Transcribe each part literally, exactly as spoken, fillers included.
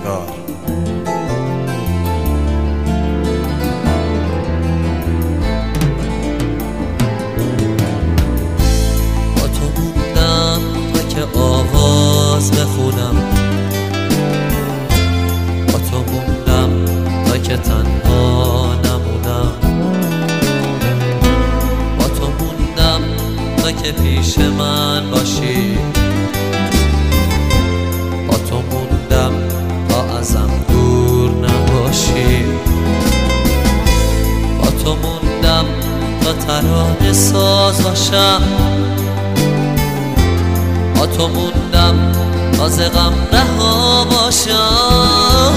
نگار. با تو موندم تا که آواز بخونم، با تو موندم تا که تنها نمونم، با تو موندم تا که پیش من باشی، با تو موندم تا ازم دور نباشی، با تو موندم تا ترانه ساز باشم، با تو موندم تا ز غم رها باشم.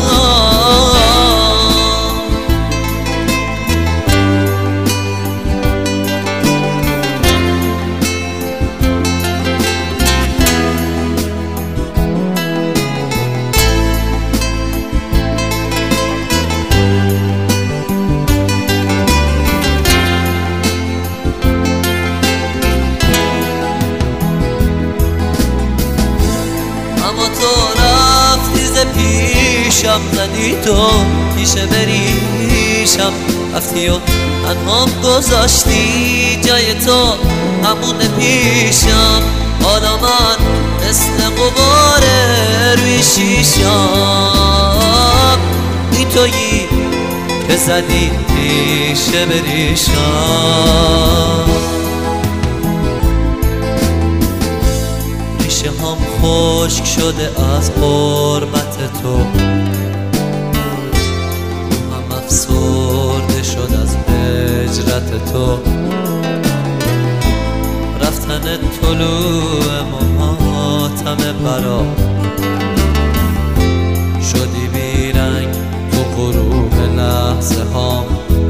پیشم زدی تو پیشه بریشم، رفتی و تنهام گذاشتی جای تو همون پیشم. حالا من مثل غباره روی شیشم، ای تویی که زدی پیشه بریشم. ریشه هم خشک شده از قربت تو، هم افسرده شد از هجرت تو. رفتن طلوع ماتم برا شدی بیرنگ تو غروب لحظه هام.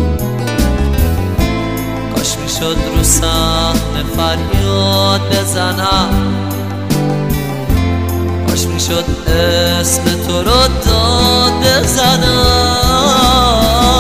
کاش میشد رو صحنه فریاد بزنم، کاش میشد اسم تو رو داد بزنم.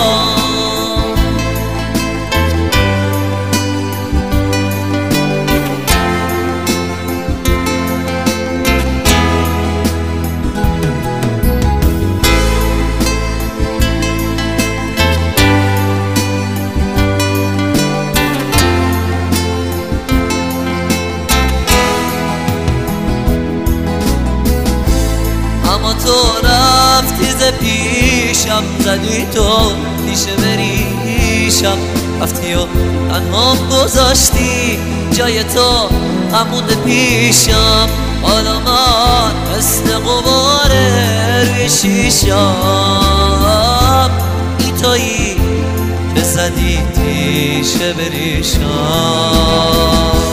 اما تو رفتی ز پیشم، زدی تو پیشه بریشم، رفتی و تنهام گذاشتی جای تو همون پیشم. حالا من مثل غباره روی شیشم، ای تویی که زدی پیشه بریشم.